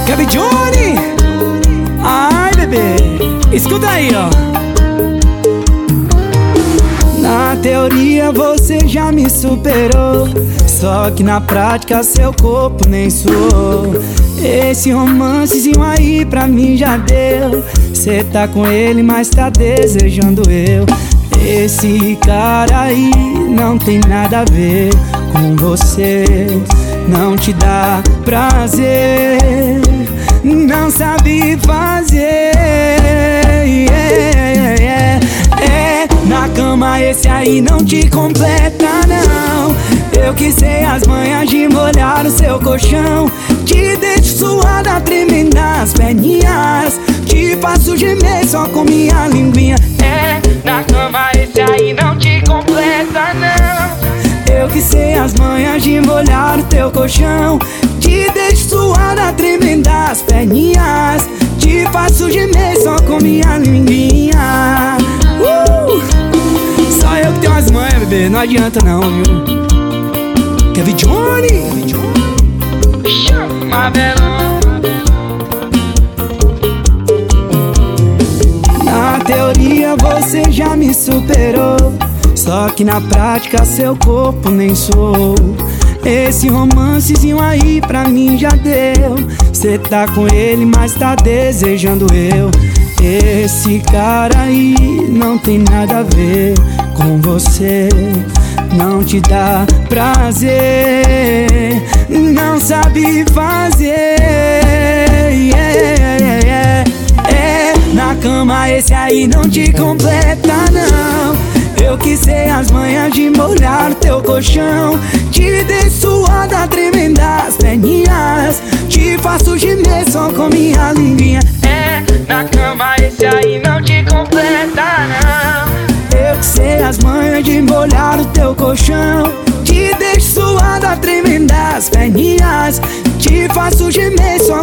Gabi Johnny. Ai, bebê, escuta aí, ó. Na teoria você já me superou, só que na prática seu corpo nem suou. Esse romancezinho aí pra mim já deu. Cê tá com ele, mas tá desejando eu. Esse cara aí não tem nada a ver com você, não te dá prazer, não sabe fazer. Na cama esse aí não te completa, não. Eu que sei as manhas de molhar o seu colchão, te deixo suada, tremendo nas perninhas, te faço gemer só com minha linguinha. Na cama esse aí não te completa, não. Eu que sei as manhas de molhar o teu colchão, te deixo suada, tremendo nas perninhas, te faço gemer só com minha linguinha. Só eu que tenho as manhas, bebê, não adianta não, viu? Gabi Johnny. Chama Belão. Na teoria você já me superou, só que na prática seu corpo nem sou. Esse romancezinho aí pra mim já deu. Cê tá com ele, mas tá desejando eu. Esse cara aí não tem nada a ver com você, não te dá prazer, não sabe fazer. Na cama esse aí não te completa, não. Eu que sei as manhas de molhar o teu colchão, te deixo suada, tremendo as perninhas, te faço gemer só com minha linguinha. Na cama esse aí não te completa, não. Eu que sei as manhas de molhar o teu colchão, te deixo suada, tremendo as perninhas, te faço gemer só